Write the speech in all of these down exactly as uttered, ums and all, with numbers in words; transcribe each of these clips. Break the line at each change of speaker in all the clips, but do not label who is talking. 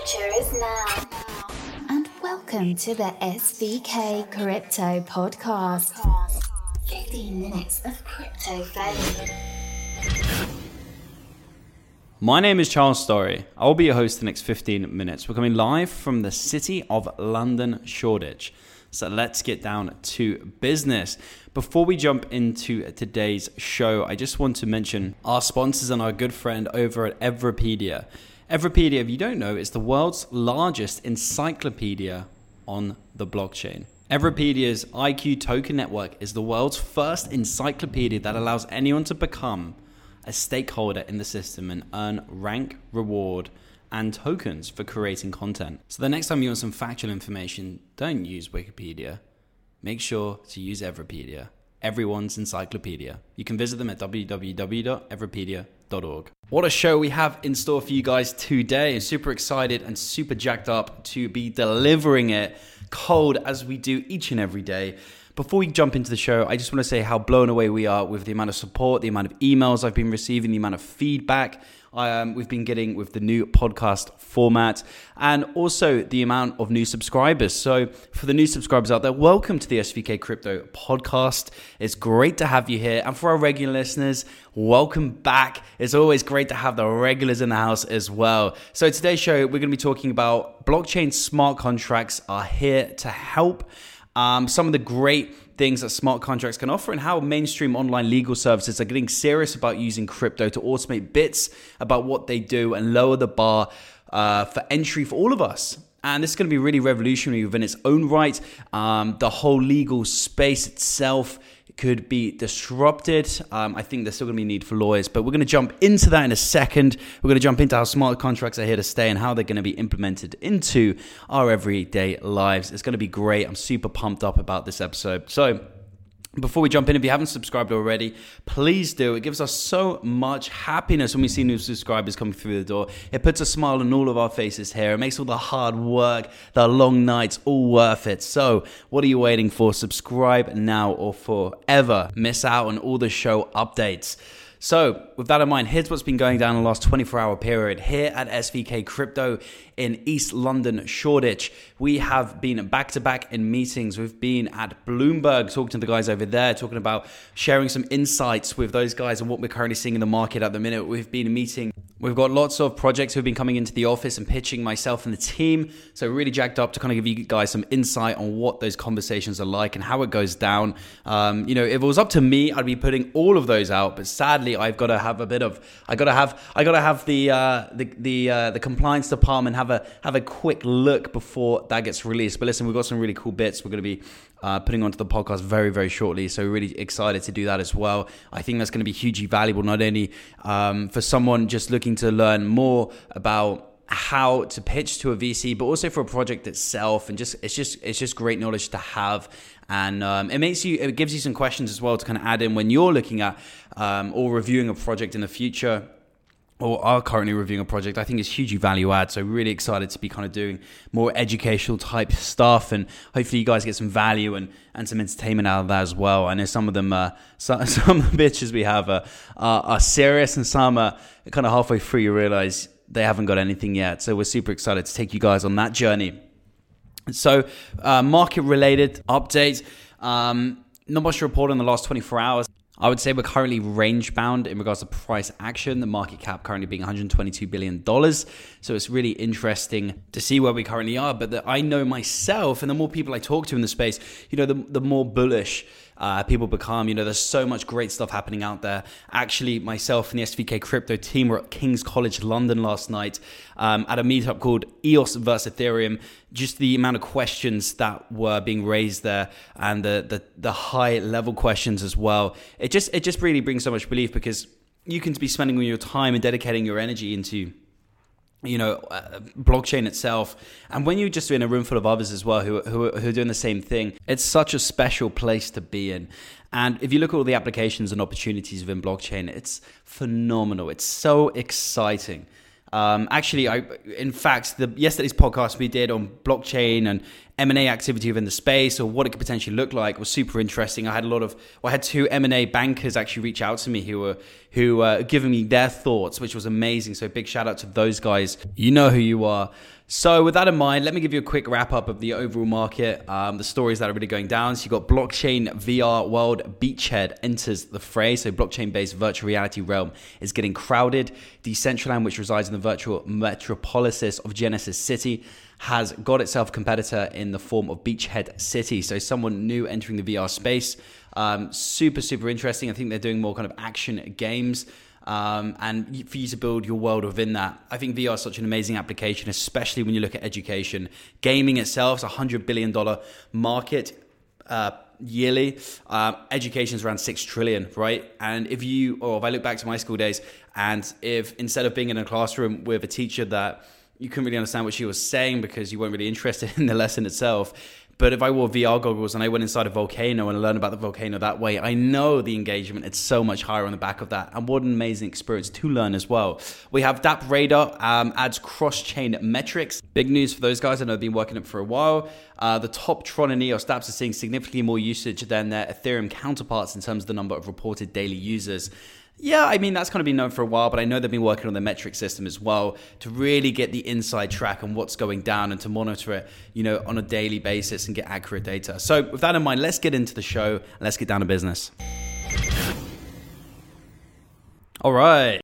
future is now. And welcome to the S V K Crypto Podcast. fifteen minutes of crypto fame.
My name is Charles Story. I will be your host the next fifteen minutes. We're coming live from the city of London, Shoreditch. So let's get down to business. Before we jump into today's show, I just want to mention our sponsors and our good friend over at Everipedia. Everipedia, if you don't know, is the world's largest encyclopedia on the blockchain. Everipedia's I Q token network is the world's first encyclopedia that allows anyone to become a stakeholder in the system and earn rank, reward, and tokens for creating content. So the next time you want some factual information, don't use Wikipedia. Make sure to use Everipedia, everyone's encyclopedia. You can visit them at w w w dot everipedia dot org. What a show we have in store for you guys today. I'm super excited and super jacked up to be delivering it cold as we do each and every day. Before we jump into the show, I just want to say how blown away we are with the amount of support, the amount of emails I've been receiving, the amount of feedback um, we've been getting with the new podcast format, and also the amount of new subscribers. So for the new subscribers out there, welcome to the S V K Crypto Podcast. It's great to have you here. And for our regular listeners, welcome back. It's always great to have the regulars in the house as well. So today's show, we're going to be talking about blockchain smart contracts are here to help. Um, some of the great things that smart contracts can offer and how mainstream online legal services are getting serious about using crypto to automate bits about what they do and lower the bar uh, for entry for all of us. And this is going to be really revolutionary within its own right. Um, the whole legal space itself could be disrupted. Um, I think there's still going to be a need for lawyers, but we're going to jump into that in a second. We're going to jump into how smart contracts are here to stay and how they're going to be implemented into our everyday lives. It's going to be great. I'm super pumped up about this episode. So before we jump in, if you haven't subscribed already, please do. It gives us so much happiness when we see new subscribers coming through the door. It puts a smile on all of our faces here. It makes all the hard work, the long nights, all worth it. So what are you waiting for? Subscribe now or forever miss out on all the show updates. So with that in mind, here's what's been going down in the last twenty-four hour period here at S V K Crypto in East London, Shoreditch. We have been back to back in meetings. We've been at Bloomberg talking to the guys over there, talking about sharing some insights with those guys and what we're currently seeing in the market at the minute. We've been meeting. We've got lots of projects who've been coming into the office and pitching myself and the team. So really jacked up to kind of give you guys some insight on what those conversations are like and how it goes down. Um, you know, if it was up to me, I'd be putting all of those out. But sadly, I've got to have a bit of, I got to have, I got to have the uh, the the uh, the compliance department have a have a quick look before that gets released. But listen, we've got some really cool bits we're going to be uh, putting onto the podcast very very shortly. So we're really excited to do that as well. I think that's going to be hugely valuable, not only um, for someone just looking to learn more about how to pitch to a V C, but also for a project itself. And just it's just it's just great knowledge to have. And um, it makes you, it gives you some questions as well to kind of add in when you're looking at um, or reviewing a project in the future, or are currently reviewing a project. I think it's hugely value add. So really excited to be kind of doing more educational type stuff, and hopefully you guys get some value and, and some entertainment out of that as well. I know some of them, uh, some, some of the bitches we have are, are, are serious, and some are kind of halfway through you realize they haven't got anything yet. So we're super excited to take you guys on that journey. So uh, market-related updates. Um, not much to report in the last twenty-four hours. I would say we're currently range-bound in regards to price action. The market cap currently being one hundred twenty-two billion dollars. So it's really interesting to see where we currently are. But the, I know myself, and the more people I talk to in the space, you know, the, the more bullish Uh, people become. You know, there's so much great stuff happening out there. Actually, myself and the S V K Crypto team were at King's College London last night um, at a meetup called E O S versus Ethereum. Just the amount of questions that were being raised there, and the the, the high level questions as well. It just it just really brings so much belief, because you can be spending your time and dedicating your energy into, you know, uh, blockchain itself. And when you're just in a room full of others as well who, who, who are doing the same thing, it's such a special place to be in. And if you look at all the applications and opportunities within blockchain, it's phenomenal. It's so exciting. Um, actually, I, in fact, the yesterday's podcast we did on blockchain and M and A activity within the space or what it could potentially look like was super interesting. I had a lot of, well, I had two M and A bankers actually reach out to me who were who uh, giving me their thoughts, which was amazing. So big shout out to those guys. You know who you are. So with that in mind, let me give you a quick wrap up of the overall market, um, the stories that are really going down. So you've got blockchain V R world beachhead enters the fray. So blockchain-based virtual reality realm is getting crowded. Decentraland, which resides in the virtual metropolis of Genesis City, has got itself a competitor in the form of Beachhead City. So someone new entering the V R space. Um, super, super interesting. I think they're doing more kind of action games. Um, and for you to build your world within that. I think V R is such an amazing application, especially when you look at education. Gaming itself is a one hundred billion dollars market uh, yearly. Uh, education is around six trillion dollars, right? And if you, or if I look back to my school days, and if instead of being in a classroom with a teacher that you couldn't really understand what she was saying because you weren't really interested in the lesson itself, but if I wore V R goggles and I went inside a volcano and I learned about the volcano that way, I know the engagement is so much higher on the back of that. And what an amazing experience to learn as well. We have DappRadar, um, adds cross-chain metrics. Big news for those guys. I know they've been working it for a while. Uh, the top Tron and EOS dApps are seeing significantly more usage than their Ethereum counterparts in terms of the number of reported daily users. Yeah, I mean, that's kind of been known for a while, but I know they've been working on the metric system as well to really get the inside track on what's going down and to monitor it, you know, on a daily basis and get accurate data. So with that in mind, let's get into the show and let's get down to business. All right.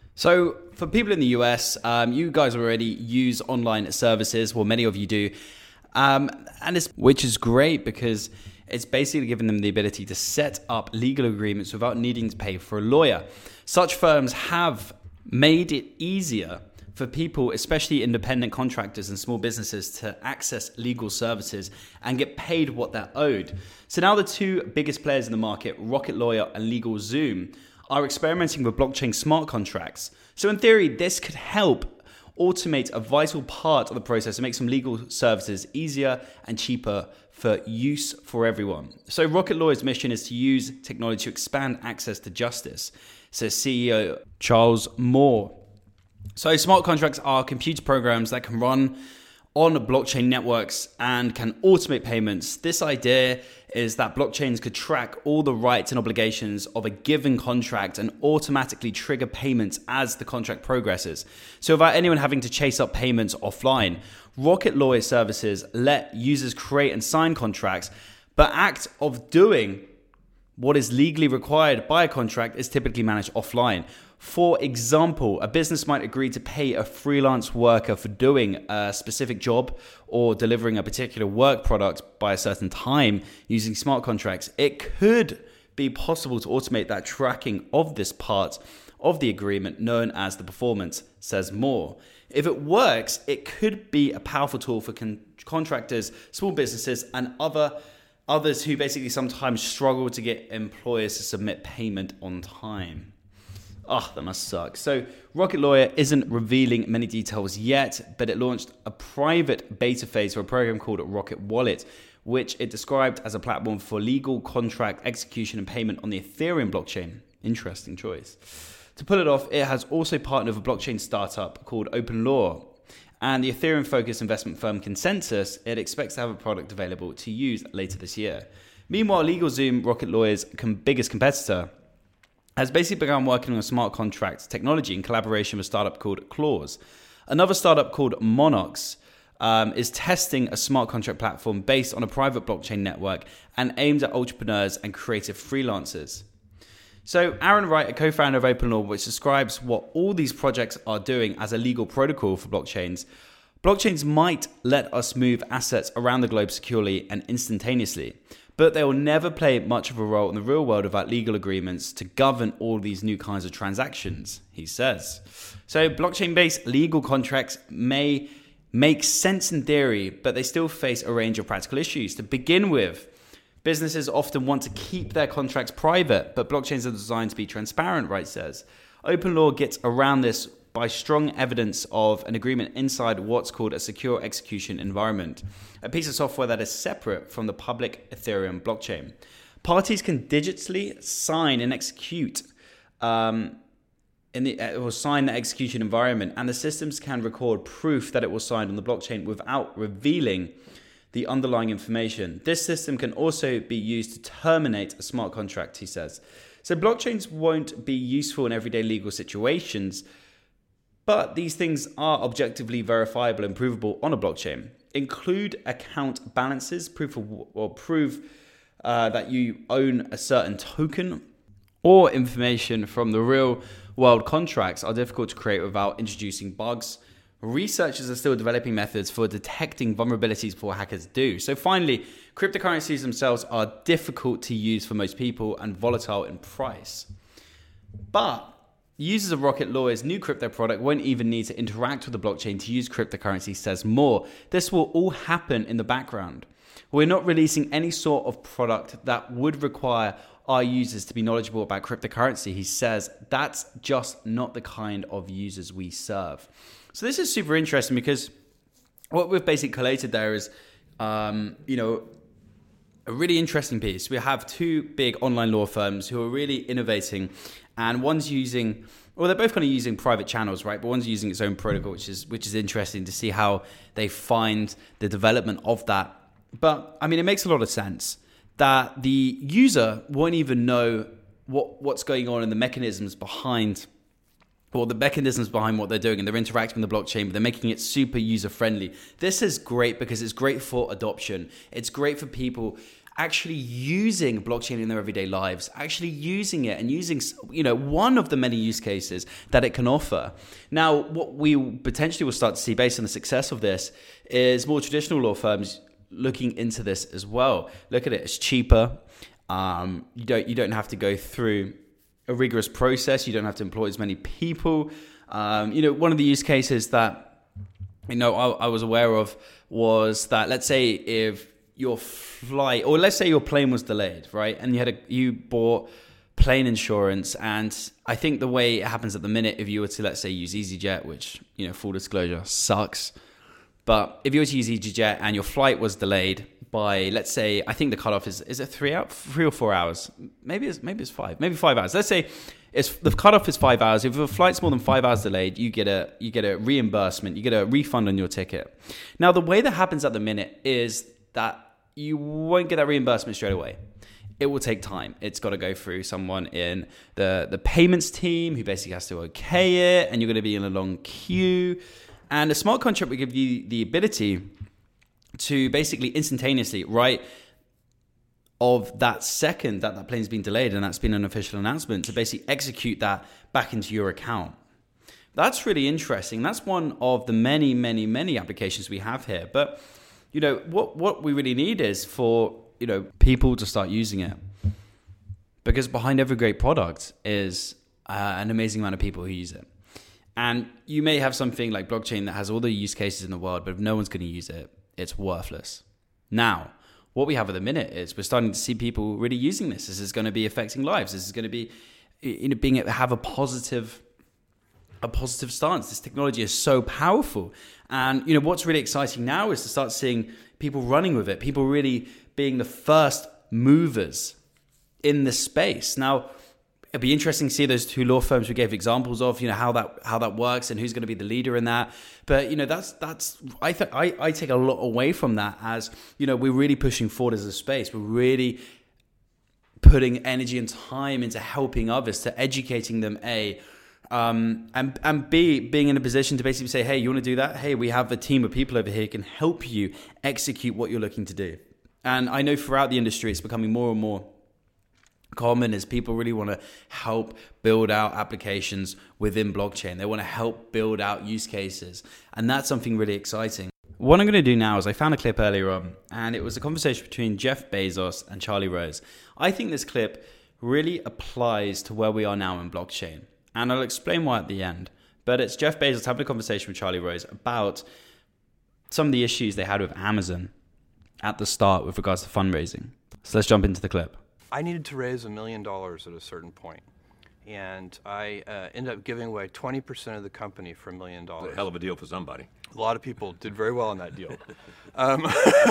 So for people in the U S, um, you guys already use online services. Well, many of you do. Um, and it's, which is great because it's basically giving them the ability to set up legal agreements without needing to pay for a lawyer. Such firms have made it easier for people, especially independent contractors and small businesses, to access legal services and get paid what they're owed. So now the two biggest players in the market, Rocket Lawyer and LegalZoom, are experimenting with blockchain smart contracts. So in theory, this could help automate a vital part of the process and make some legal services easier and cheaper for use for everyone. So Rocket Lawyer's mission is to use technology to expand access to justice, says C E O Charles Moore. So smart contracts are computer programs that can run on blockchain networks and can automate payments. This idea is that blockchains could track all the rights and obligations of a given contract and automatically trigger payments as the contract progresses. So without anyone having to chase up payments offline, Rocket Lawyer services let users create and sign contracts, but act of doing what is legally required by a contract is typically managed offline. For example, a business might agree to pay a freelance worker for doing a specific job or delivering a particular work product by a certain time using smart contracts. It could be possible to automate that tracking of this part of the agreement known as the performance, says Moore. If it works, it could be a powerful tool for con- contractors, small businesses, and other others who basically sometimes struggle to get employers to submit payment on time. Oh, that must suck. So Rocket Lawyer isn't revealing many details yet, but it launched a private beta phase for a program called Rocket Wallet, which it described as a platform for legal contract execution and payment on the Ethereum blockchain. Interesting choice. To pull it off, it has also partnered with a blockchain startup called OpenLaw. And the Ethereum-focused investment firm Consensus, it expects to have a product available to use later this year. Meanwhile, LegalZoom, Rocket Lawyer's com- biggest competitor, has basically begun working on a smart contract technology in collaboration with a startup called Clause. Another startup called Monox um, is testing a smart contract platform based on a private blockchain network and aimed at entrepreneurs and creative freelancers. So Aaron Wright, a co-founder of OpenLaw, which describes what all these projects are doing as a legal protocol for blockchains. Blockchains might let us move assets around the globe securely and instantaneously, but they will never play much of a role in the real world without legal agreements to govern all these new kinds of transactions, he says. So blockchain-based legal contracts may make sense in theory, but they still face a range of practical issues. To begin with, businesses often want to keep their contracts private, but blockchains are designed to be transparent, Wright says. OpenLaw gets around this by strong evidence of an agreement inside what's called a secure execution environment, a piece of software that is separate from the public Ethereum blockchain. Parties can digitally sign and execute um, in the it will sign the execution environment, and the systems can record proof that it was signed on the blockchain without revealing the underlying information. This system can also be used to terminate a smart contract, he says. So blockchains won't be useful in everyday legal situations, but these things are objectively verifiable and provable on a blockchain. Include account balances, proof of, or prove uh, that you own a certain token, or information from the real world contracts are difficult to create without introducing bugs. Researchers are still developing methods for detecting vulnerabilities before hackers do. So finally, cryptocurrencies themselves are difficult to use for most people and volatile in price. But users of Rocket Lawyer's new crypto product won't even need to interact with the blockchain to use cryptocurrency, says Moore. This will all happen in the background. We're not releasing any sort of product that would require our users to be knowledgeable about cryptocurrency. He says that's just not the kind of users we serve. So this is super interesting because what we've basically collated there is, um, you know, a really interesting piece. We have two big online law firms who are really innovating, and one's using, well, they're both kind of using private channels, right? But one's using its own protocol, which is which is interesting to see how they find the development of that. But I mean, it makes a lot of sense that the user won't even know what what's going on and the mechanisms behind or the mechanisms behind what they're doing, and they're interacting with the blockchain, but they're making it super user-friendly. This is great because it's great for adoption. It's great for people actually using blockchain in their everyday lives, actually using it and using, you know, one of the many use cases that it can offer. Now, what we potentially will start to see based on the success of this is more traditional law firms looking into this as well. Look at it, it's cheaper. Um, you don't you don't have to go through a rigorous process. You don't have to employ as many people. Um, you know, one of the use cases that, you know, I, I was aware of was that, let's say if your flight, or let's say your plane was delayed, right? And you had a, you bought plane insurance, and I think the way it happens at the minute, if you were to, let's say, use EasyJet, which, you know, full disclosure, sucks. But if you were to use EasyJet and your flight was delayed by, let's say, I think the cutoff is, is it three out, three or four hours? Maybe it's maybe it's five, maybe five hours. Let's say it's the cutoff is five hours. If your flight's more than five hours delayed, you get a you get a reimbursement, you get a refund on your ticket. Now, the way that happens at the minute is that you won't get that reimbursement straight away. It will take time. It's got to go through someone in the the payments team who basically has to okay it, and you're going to be in a long queue. And a smart contract will give you the ability to basically instantaneously, right, of that second that that plane's been delayed and that's been an official announcement, to basically execute that back into your account. That's really interesting. That's one of the many, many, many applications we have here. But, you know, what, what we really need is for, you know, people to start using it. Because behind every great product is uh, an amazing amount of people who use it. And you may have something like blockchain that has all the use cases in the world, but if no one's going to use it, it's worthless. Now, what we have at the minute is we're starting to see people really using this. This is going to be affecting lives. This is going to be, you know, being have a positive, a positive stance. This technology is so powerful, and you know what's really exciting now is to start seeing people running with it. People really being the first movers in this space. Now, it'd be interesting to see those two law firms we gave examples of, you know, how that how that works and who's going to be the leader in that. But, you know, that's that's I think I, I take a lot away from that as, you know, we're really pushing forward as a space. We're really putting energy and time into helping others, to educating them, A, um, and, and B, being in a position to basically say, hey, you want to do that? Hey, we have a team of people over here who can help you execute what you're looking to do. And I know throughout the industry, it's becoming more and more common as people really want to help build out applications within blockchain. They want to help build out use cases. And that's something really exciting. What I'm going to do now is I found a clip earlier on, and it was a conversation between Jeff Bezos and Charlie Rose. I think this clip really applies to where we are now in blockchain. And I'll explain why at the end. But it's Jeff Bezos having a conversation with Charlie Rose about some of the issues they had with Amazon at the start with regards to fundraising. So let's jump into the clip.
I needed to raise a million dollars at a certain point, and I uh, ended up giving away twenty percent of the company for a million dollars.
A hell of a deal for somebody.
A lot of people did very well on that deal. um,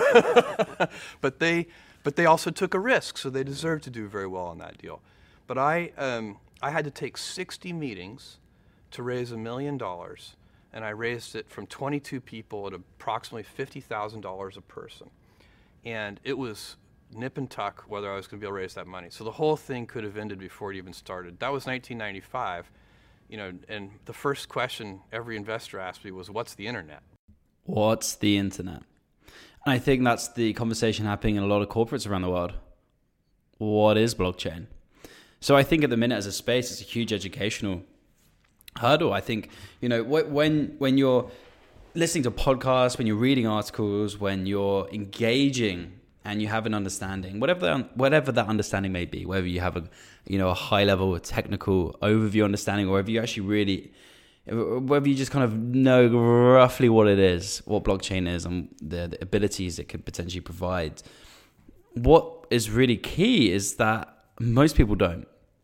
but they but they also took a risk, so they deserved to do very well on that deal. But I, um, I had to take sixty meetings to raise a million dollars, and I raised it from twenty-two people at approximately fifty thousand dollars a person. and it was nip and tuck whether I was going to be able to raise that money. So the whole thing could have ended before it even started. That was nineteen ninety-five, you know, and the first question every investor asked me was, what's the internet?
What's the internet? And I think that's the conversation happening in a lot of corporates around the world. What is blockchain? So I think at the minute as a space, it's a huge educational hurdle. I think, you know, when when you're listening to podcasts, when you're reading articles, when you're engaging and you have an understanding, whatever that, whatever that understanding may be, whether you have a, you know, a high level technical overview understanding, or whether you actually really, whether you just kind of know roughly what it is, what blockchain is, and the, the abilities it could potentially provide. What is really key is that most people don't.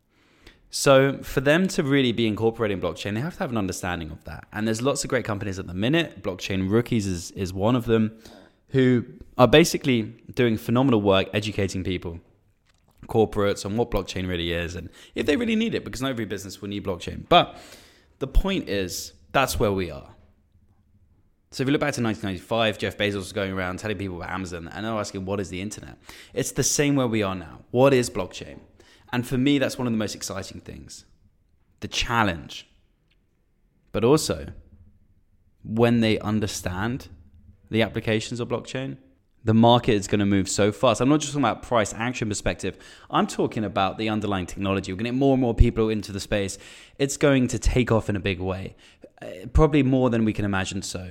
So for them to really be incorporating blockchain, they have to have an understanding of that. And there's lots of great companies at the minute. Blockchain Rookies is, is one of them, who are basically doing phenomenal work educating people, corporates, on what blockchain really is and if they really need it, because not every business will need blockchain. But the point is, that's where we are. So if you look back to nineteen ninety-five, Jeff Bezos was going around telling people about Amazon, and they're asking, what is the internet? It's the same where we are now. What is blockchain? And for me, that's one of the most exciting things. The challenge. But also, when they understand the applications of blockchain, the market is going to move so fast. I'm not just talking about price action perspective. I'm talking about the underlying technology. We're going to get more and more people into the space. It's going to take off in a big way. Probably more than we can imagine so.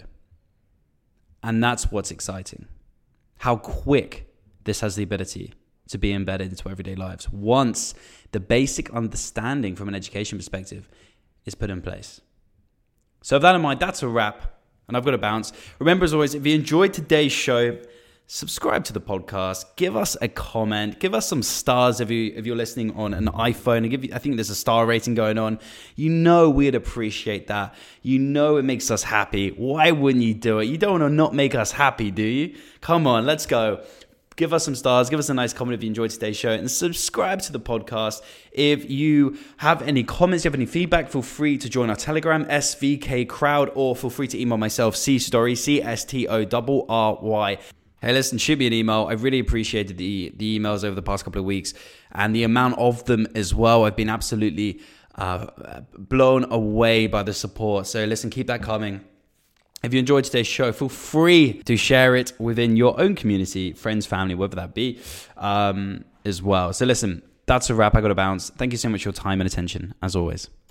And that's what's exciting. How quick this has the ability to be embedded into everyday lives once the basic understanding from an education perspective is put in place. So with that in mind, that's a wrap. And I've got to bounce. Remember, as always, if you enjoyed today's show, subscribe to the podcast, give us a comment, give us some stars if, you, if you're listening on an iPhone. And give you, I think there's a star rating going on. You know we'd appreciate that. You know it makes us happy. Why wouldn't you do it? You don't want to not make us happy, do you? Come on, let's go. Give us some stars. Give us a nice comment if you enjoyed today's show. And subscribe to the podcast. If you have any comments, you have any feedback, feel free to join our Telegram, S V K Crowd, or feel free to email myself, C Story, C S T O R R Y. Hey, listen, shoot me an email. I really appreciated the, the emails over the past couple of weeks and the amount of them as well. I've been absolutely uh, blown away by the support. So listen, keep that coming. If you enjoyed today's show, feel free to share it within your own community, friends, family, whatever that be, um, as well. So listen, that's a wrap. I got to bounce. Thank you so much for your time and attention, as always.